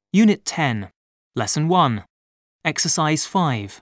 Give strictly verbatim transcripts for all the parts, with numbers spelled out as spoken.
Unit ten, Lesson one, Exercise five.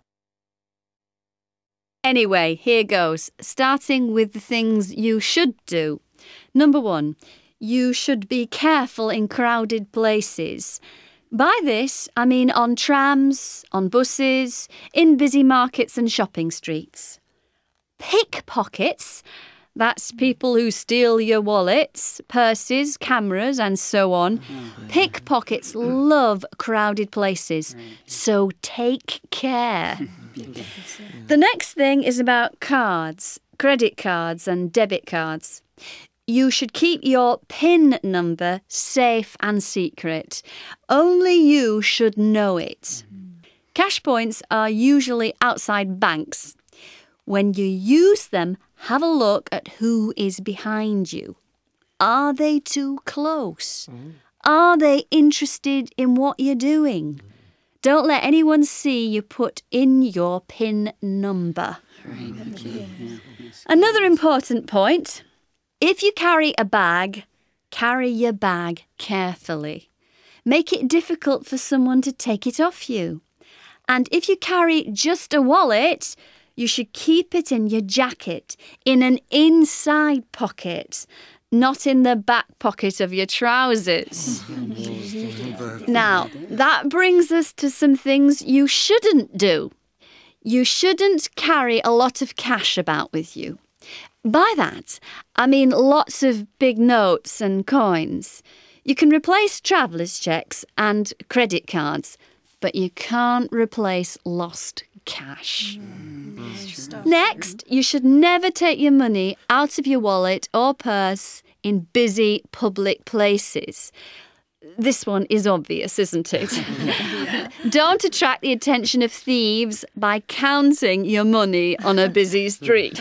Anyway, here goes, starting with the things you should do. Number one, you should be careful in crowded places. By this, I mean on trams, on buses, in busy markets and shopping streets. Pickpockets, that's people who steal your wallets, purses, cameras and so on. Pickpockets love crowded places, so take care. The next thing is about cards, credit cards and debit cards. You should keep your PIN number safe and secret. Only you should know it. Cash points are usually outside banks. When you use them, have a look at who is behind you. Are they too close? Are they interested in what you're doing? Don't let anyone see you put in your PIN number. Another important point. If you carry a bag, carry your bag carefully. Make it difficult for someone to take it off you. And if you carry just a wallet, you should keep it in your jacket, in an inside pocket, not in the back pocket of your trousers. Now, that brings us to some things you shouldn't do. You shouldn't carry a lot of cash about with you. By that, I mean lots of big notes and coins. You can replace traveller's checks and credit cards, but you can't replace lost cash. Mm. Next, you should never take your money out of your wallet or purse in busy public places. This one is obvious, isn't it? Don't attract the attention of thieves by counting your money on a busy street.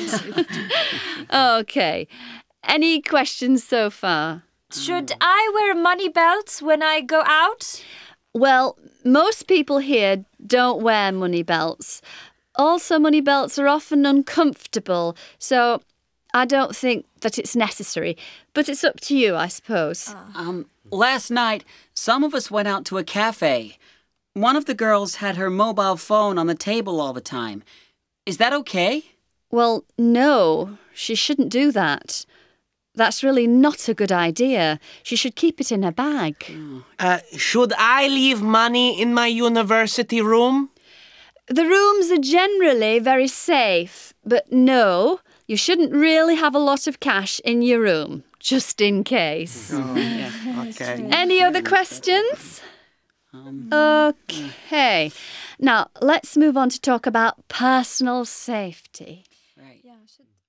OK. Any questions so far? Should I wear a money belt when I go out? Well, most people here don't wear money belts. Also, money belts are often uncomfortable, so I don't think that it's necessary. But it's up to you, I suppose. Um, last night, some of us went out to a cafe. One of the girls had her mobile phone on the table all the time. Is that okay? Well, no, she shouldn't do that. That's really not a good idea. She should keep it in her bag. Uh, should I leave money in my university room? The rooms are generally very safe, but no, you shouldn't really have a lot of cash in your room, just in case. Oh, yeah. Okay. Any other questions? Um, OK. Now, let's move on to talk about personal safety. right.